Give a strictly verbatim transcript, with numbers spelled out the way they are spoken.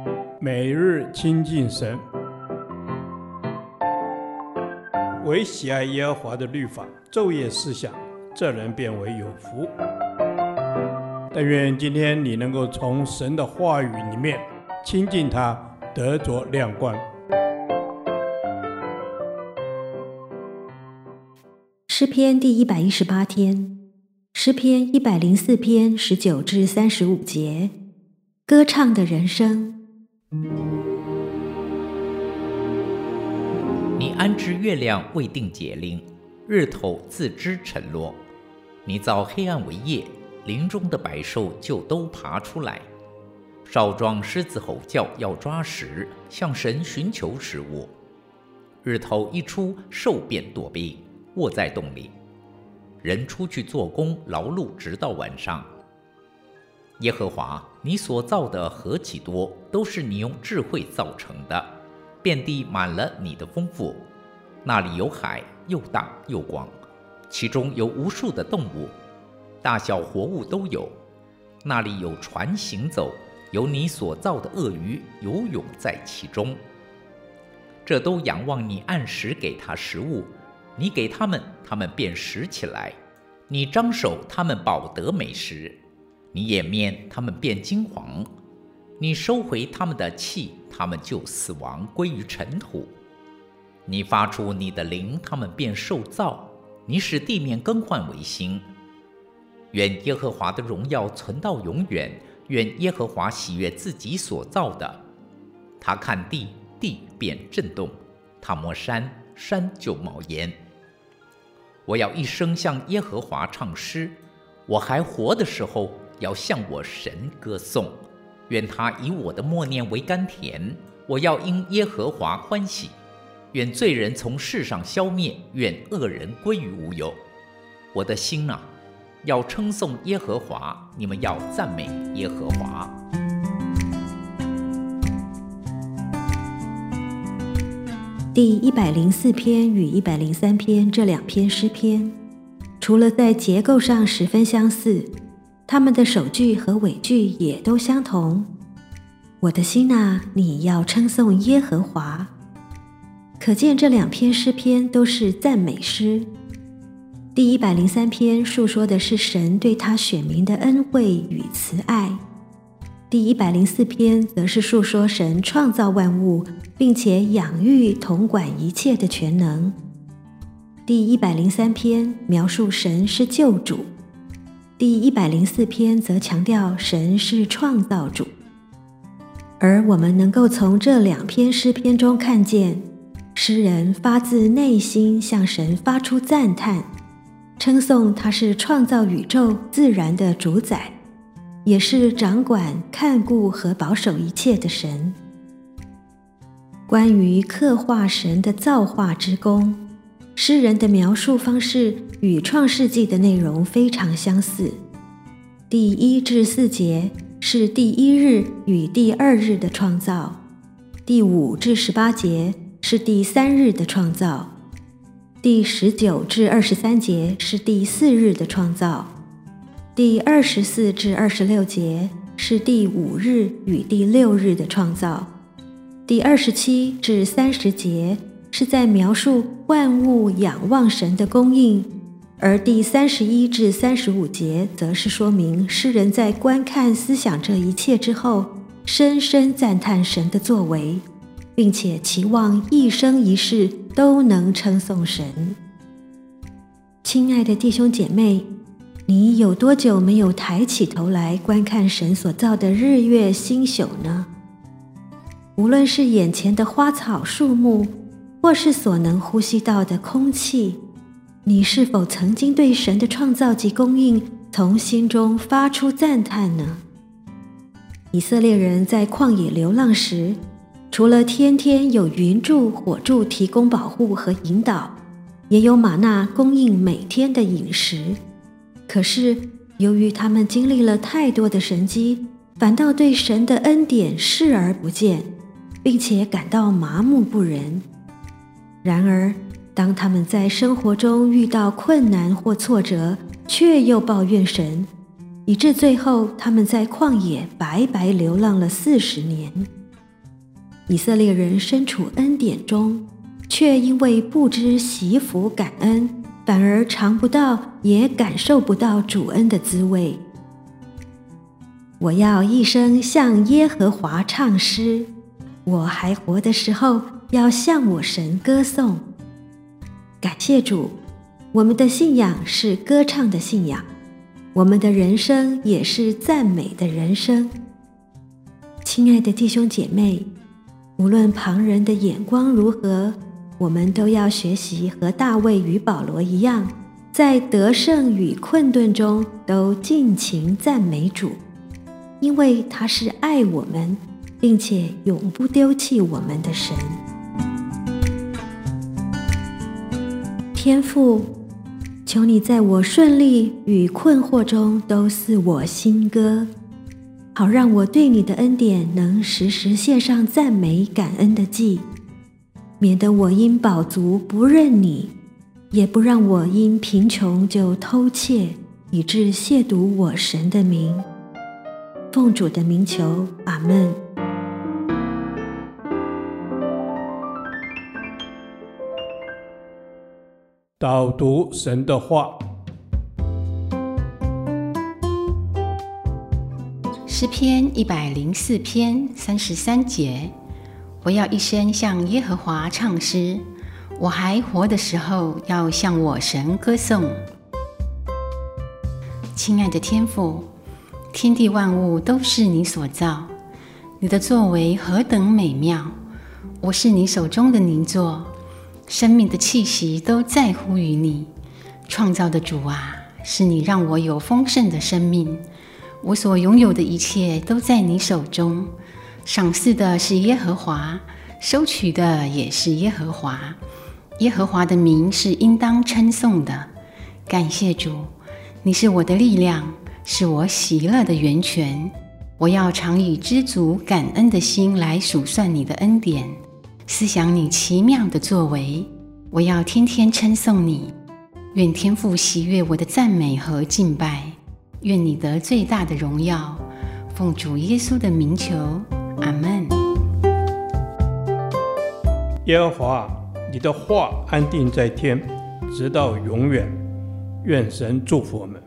每日亲近神，唯喜爱耶和华的律法，昼夜思想，这人变为有福。但愿今天你能够从神的话语里面亲近他，得着亮光。 诗篇第一百一十八天，诗篇一百零四篇十九至三十五节，歌唱的人生。 你安置月亮未定节令，日头自知沉落。你造黑暗为夜，林中的百兽就都爬出来。少壮狮子吼叫，要抓食，向神寻求食物。日头一出，兽便躲避，卧在洞里。人出去做工，劳碌直到晚上。耶和华，你所造的何其多，都是你用智慧造成的，遍地满了你的丰富。那里有海，又大又广，其中有无数的动物，大小活物都有。那里有船行走，有你所造的鳄鱼游泳在其中。这都仰望你按时给他食物，你给他们，他们便食起来；你张手，他们饱得美食；你掩面，他们便惊惶；你收回他们的气，他们就死亡，归于尘土。你发出你的灵，他们便受造；你使地面更换为新。愿耶和华的荣耀存到永远，愿耶和华喜悦自己所造的。他看地，地便震动；他摸山，山就冒烟。我要一生向耶和华唱诗，我还活的时候，要向我神歌颂。愿他以我的默念为甘甜，我要因耶和华欢喜。愿罪人从世上消灭，愿恶人归于无有。我的心啊，要称颂耶和华，你们要赞美耶和华。 第一百零四篇与一百零三篇这两篇诗篇，除了在结构上十分相似，它们的首句和尾句也都相同。我的心啊，你要称颂耶和华。可见这两篇诗篇都是赞美诗。第一百零三篇述说的是神对他选民的恩惠与慈爱，第一百零四篇则是述说神创造万物，并且养育统管一切的全能。第一百零三篇描述神是救主，第一百零四篇则强调神是创造主。而我们能够从这两篇诗篇中看见，诗人发自内心向神发出赞叹，称颂他是创造宇宙自然的主宰，也是掌管看顾和保守一切的神。关于刻画神的造化之功，诗人的描述方式与创世纪的内容非常相似。第一至四节是第一日与第二日的创造，第五至十八节是第三日的创造，第十九至二十三节是第四日的创造，第二十四至二十六节是第五日与第六日的创造，第二十七至三十节是在描述万物仰望神的供应，而第三十一至三十五节则是说明诗人在观看思想这一切之后，深深赞叹神的作为，并且期望一生一世都能称颂神。亲爱的弟兄姐妹，你有多久没有抬起头来观看神所造的日月星宿呢？无论是眼前的花草树木，或是所能呼吸到的空气，你是否曾经对神的创造及供应从心中发出赞叹呢？以色列人在旷野流浪时，除了天天有云柱火柱提供保护和引导，也有玛纳供应每天的饮食。可是由于他们经历了太多的神迹，反倒对神的恩典视而不见，并且感到麻木不仁。然而当他们在生活中遇到困难或挫折，却又抱怨神，以致最后他们在旷野白白流浪了四十年。 以色列人身处恩典中，却因为不知惜福感恩，反而尝不到也感受不到主恩的滋味。我要一生向耶和华唱诗，我还活的时候要向我神歌颂。感谢主，我们的信仰是歌唱的信仰，我们的人生也是赞美的人生。亲爱的弟兄姐妹，无论旁人的眼光如何，我们都要学习和大卫与保罗一样，在得胜与困顿中都尽情赞美主，因为他是爱我们，并且永不丢弃我们的神。天父，求你在我顺利与困惑中都赐我新歌，好让我对你的恩典能时时献上赞美感恩的祭，免得我因饱足不认你，也不让我因贫穷就偷窃，以致亵渎我神的名。奉主的名求，阿们。 导读神的话。 诗篇一百零四篇三十三节，我要一生向耶和华唱诗，我还活的时候要向我神歌颂。亲爱的天父，天地万物都是你所造，你的作为何等美妙！我是你手中的泥作，生命的气息都在乎于你。创造的主啊，是你让我有丰盛的生命，我所拥有的一切都在你手中。赏赐的是耶和华，收取的也是耶和华。耶和华的名是应当称颂的。感谢主，你是我的力量，是我喜乐的源泉。我要常以知足感恩的心来数算你的恩典，思想你奇妙的作为。我要天天称颂你。愿天父喜悦我的赞美和敬拜，愿你得最大的荣耀。奉主耶稣的名求，阿们。 耶和华，你的话安定在天，直到永远。愿神祝福我们。